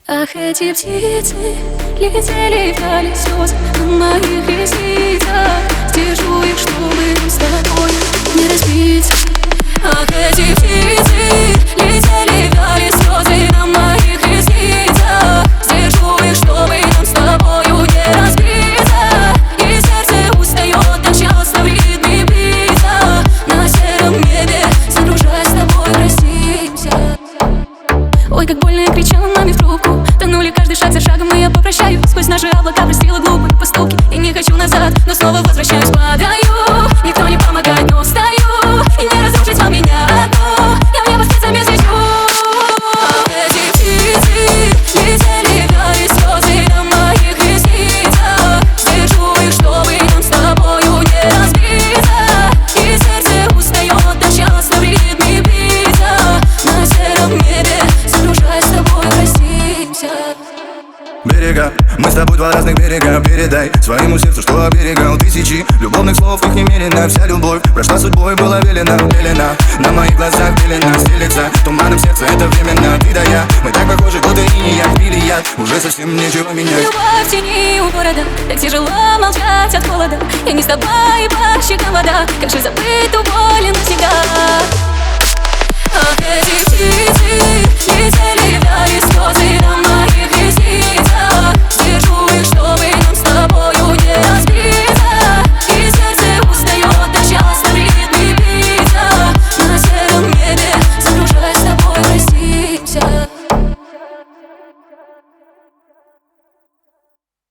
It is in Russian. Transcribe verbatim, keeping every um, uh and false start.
Ах, эти птицы летели, вдали слезы на моих ресницах. Стержу их, чтобы с тобой не разбиться. Ах, эти птицы летели, вдали слезы на моих ресницах. Стержу их, чтобы нам с тобою не разбиться. И сердце устает так часто в ритме биться. На сером небе, загружаясь с тобой, простимся. Ой, как больно я кричала маме в трубку. Тонули каждый шаг за шагом, и я попрощаюсь. Сквозь наши облака простила глупые поступки. И не хочу назад, но снова возвращаюсь. Падаю, никто не помогает, но встаю. И не разрушить вам меня одну. Я в небо птицами взлечу. Ах, эти птицы летели, вдали слезы на моих ресницах. Сдержу их, чтобы нам с тобою не разбиться. И сердце устает так часто в ритме биться. На сером небе, загружаясь с тобой, простимся. Берега, мы с тобой два разных берега. Передай своему сердцу, что оберегал тысячи любовных слов, их немерено. Вся любовь прошла судьбой, была велена, велена. На моих глазах пелена стелется туманом сердце, это временно. Ты да я, мы так похожи, будто и не я пили яд, уже совсем нечего менять. Любовь в тени у города, так тяжело молчать от холода. Я не с тобой, и по щекам вода, как же забыть ту боль навсегда. Ах, эти птицы